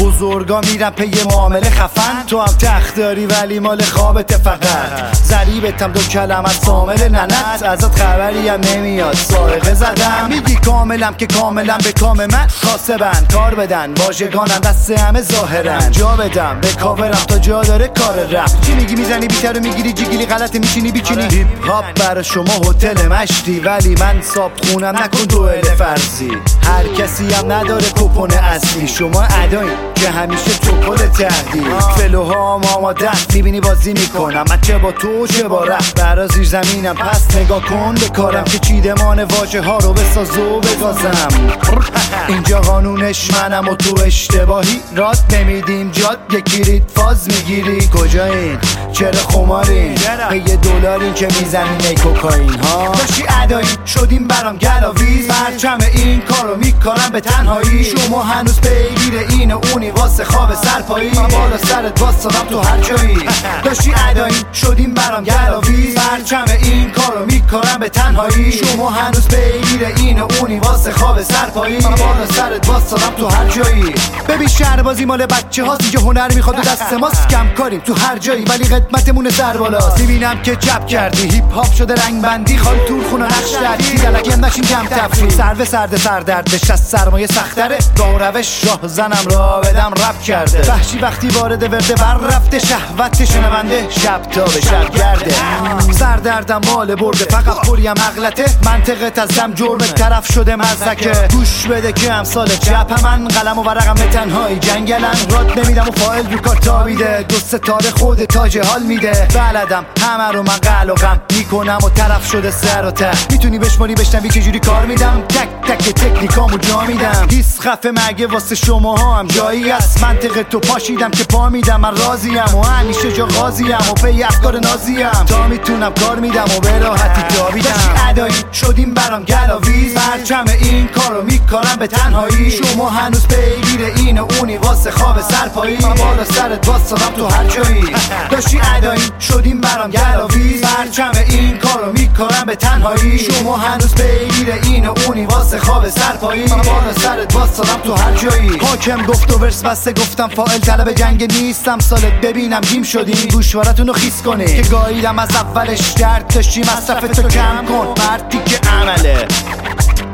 بزرگا میرن پی معامله خفن، تو هم تخت داری ولی مال خوابت فقط. ضریبتم دو کلمت سامل ننت، ازت خبری هم نمیاد سائقه زدم. میگی کاملم که کاملم به کام من کاسبن، کار بدن واژگانم دست همه ظاهرن. جا بدم به کاورم تا جا داره کار رفت. چی میگی میزنی بیتر رو میگیری جیگیلی غلط میچینی بیچینی. هیپ هاپ برا شما هتل مشتی ولی من صاحب خونم نکن دوئل فرضی. هر کسی هم نداره کوپن اصلی، شما ادایی که همیشه توپل تهدید. فلوها آماده میبینی بازی میکنم من چه با تو چه با رفت برا زیر زمینم. پس نگاه کن به کارم که چیدمان واژه ها رو بساز و بگازم. اینجا قانونش منم و تو اشتباهی راد نمیدیم جاد یکی ریت فاز میگیری. کجایین چرا خمارین یه دلارین که میزنین ای کوکائین ها. داشتی ادایی شدیم برام گلاویز، پرچم این کارو میکنم به تنهایی. شما هنوز پیگیر این و اونی واسه خواب سرپایی، من بالا سرت واسادم تو هر جایی. داشتی ادایی شدیم برام گلاویز، پرچم این کارو میکنم به تنهایی. شما هنوز پیگیر این و اونی واسه خواب سرپایی، من بالا سرت واسادم تو هر جایی. ببین شهربازی مال بچه هاست، اینجا هنر میخواد و دست ماست. کم کاریم تو هر جایی ولی قدمتمون سر بالاست. میبینم که چپ کردی هیپ هاپ شده رنگ بندی، خال تور خونه نقش دردی دلکی هم نشین کم تفریح. سرو سرد سردردش از سرمایه سختره، راه روش راه زنم را بدم رپ کرده. وحشی وقتی وارد ورده بر رفته، شهوت شنونده شب تا به شب گرده. سردردم مال برده فقط پریم اغلطه، منطقت از دم جرم طرف شده مزدکه. گوش بده که امثال چپ من قلم و ورقم به تنهایی جنگلن. راد نمیدم و فایل رو کار تابیده، دو ستاره خود تاج حال میده. بلدم همه رو من قل و غم میکنم و طرف شده سر و ته. میتونی بشماری بشنوی که جوری کار میدم، تک تک تکنیکامو جا میدم. هیس خفه مگه واسه شماها هم جایی است. منطقه تو پاشیدم که پا میدم، من راضیم و همیشه جا غازیم و پی افکار نازیم. تا میتونم کار میدم و به راحتی جاویدم. داشتی ادایی شدیم برام گلاویز، پرچم این کارو میکنم به تنهایی. شما هنوز پیگیر این و اونی واسه خواب سرپایی، من بالا سرت واسادم تو هر جایی. داشتی ادایی شدیم برام گلاویز، پرچم این کارو میکنم به تنهایی. شما هنوز پیگیر این و اونی واسه خواب سرپایی، من بالا سرت واسادم تو هر جایی. حاکم گفت و ورس بسته گفتم فاعل طلب جنگ نیستم. سالت ببینم جیم شدیم گوشوارتونو خیس کنی که گاییدم از اولش درد داشتی. مصرف تو کم کن مردی که عمله.